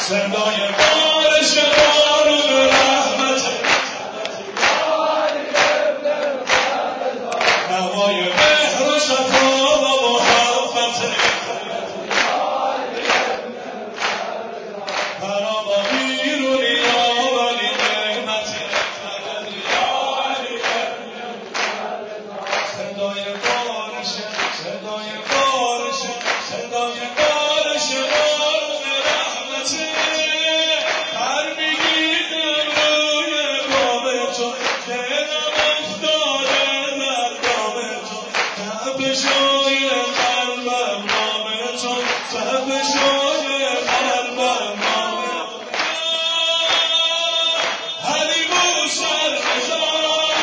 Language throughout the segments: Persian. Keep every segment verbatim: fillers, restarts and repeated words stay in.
صدای بارش بارون رحمت، هوای مهر و شفا و محبت، برا بیرونی آوری نعمت، صدای بارش صدای بارش صدای بارش بارون رحمت، هر میگیدم روی باب تو دلم افتاده در دام تو، تپشای قلبم نام تو، تپشای قلبم نام تو، حریمو سر بزار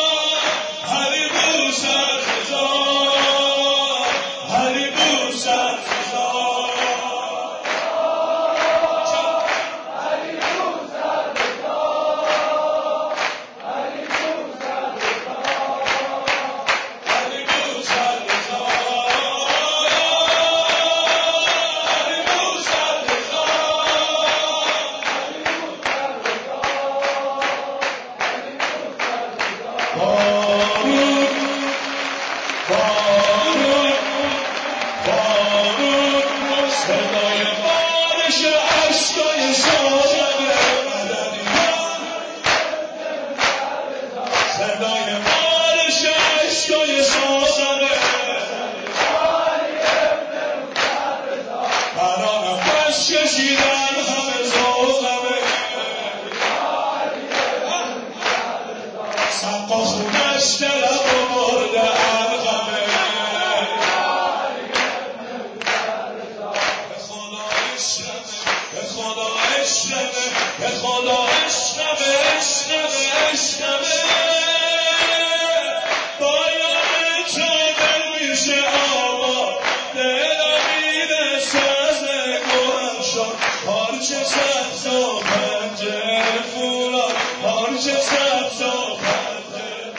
حریمو سر بزار حریمو سر بزار صدای بارش عشقای شادمه مدنیان، صدای بارش عشقای شادمه برا نفس کشیدن همه ذوقمه، سقا خونش دلم و برده علقمه، به خدا عشقمه به خدا عشقمه عشقمه عشقمه، باید تو دل میشه آباد، دلم میرسه از نگوهم شد، پارچه سبز و پنجره فولاد، پارچه سبز و پنجره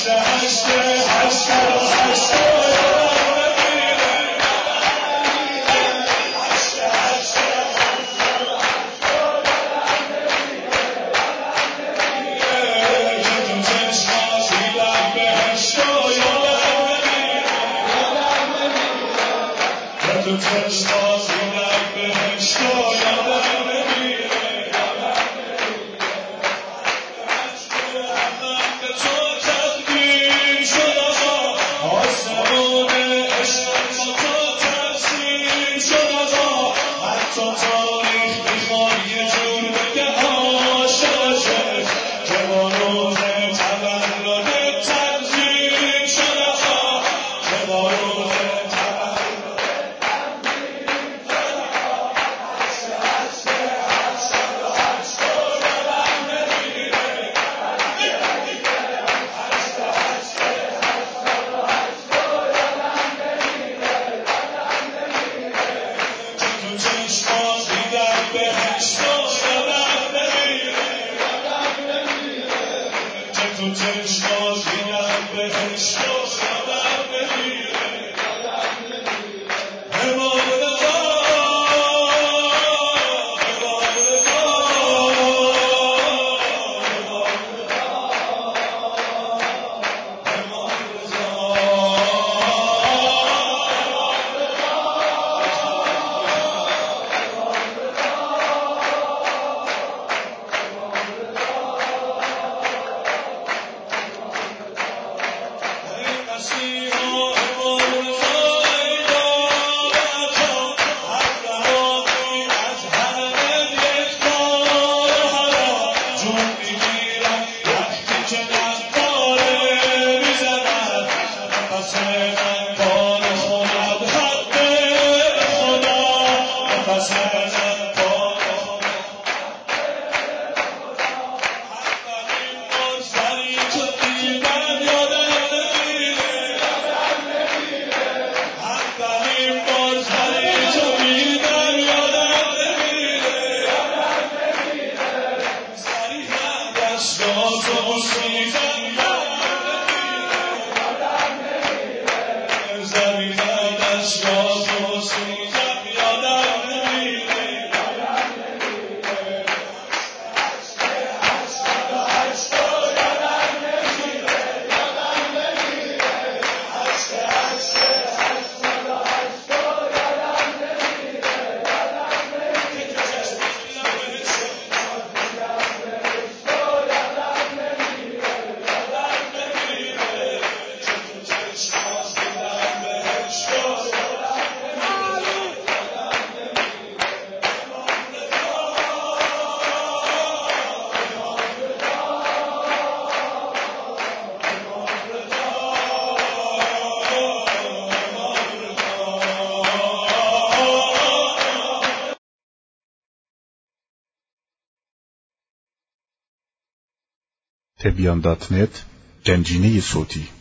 تبیان دات نت گنجینه صوتی